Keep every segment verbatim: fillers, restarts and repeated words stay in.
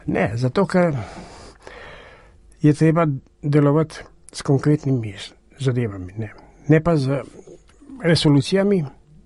Ne, zato ker je treba delovati s konkretnimi zadevami, ne, ne pa z resolucijami,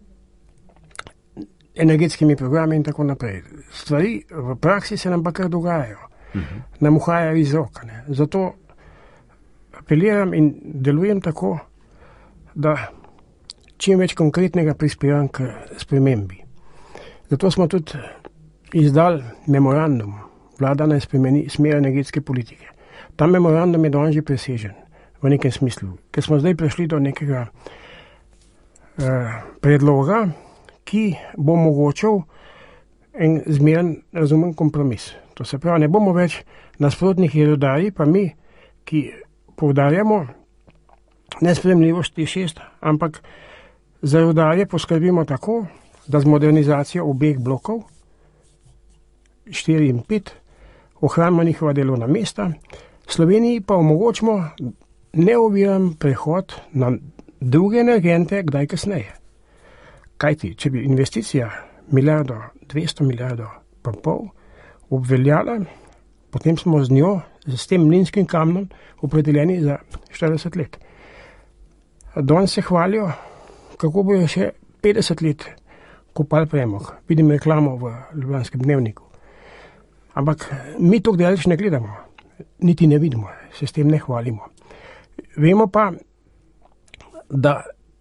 energetskimi programi in tako naprej. Stvari v praksi se nam pa kar dogajajo, uh-huh. nam uhajajo iz rok. Ne. Zato apeliram in delujem tako, da čim več konkretnega prispevam k spremembi. Zato smo tudi izdali memorandum, vlada naj spremeni smer energetske politike. Ta memorandum je danes že presežen v nekem smislu, ker smo zdaj prišli do nekega uh, predloga, ki bo omogočal en zmeren, razumen kompromis. To se pravi, ne bomo več nasprotniki rudarji, pa mi, ki poudarjamo nesprejemljivost T šest, ampak za rudarje poskrbimo tako, da z modernizacijo obeh blokov, štiri in pet, ohranimo njihova delovna mesta, Sloveniji pa omogočimo neoviran prehod na druge energente, kdaj kasneje. Kajti, če bi investicija milijardo, dvesto milijardo pa pol obveljala, potem smo z njo, s tem mlinskim kamnom, opredeljeni za štirideset let. Danes se hvalijo, kako bojo še petdeset let kopali premog. Vidim reklamo v Ljubljanskem dnevniku. Ampak mi to daleč ne gledamo, niti ne vidimo, se s tem ne hvalimo. Vemo pa, da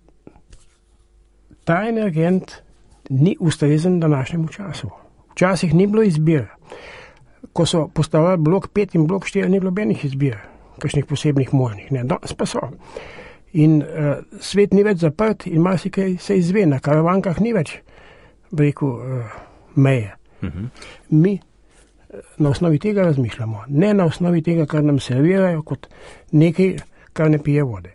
ta energent ni ustrezen današnjemu času. Včasih ni bilo izbir. Ko so postavili blok pet in blok štiri, ni bilo benih izbir, kakšnih posebnih možnih. Ne, danes pa so. In uh, svet ni več zaprt in marsikaj se izve. Na karavankah ni več, rekel, uh, meje. Uh-huh. Mi na osnovi tega razmišljamo, ne na osnovi tega, kar nam servirajo kot nekaj, kar ne pije vode.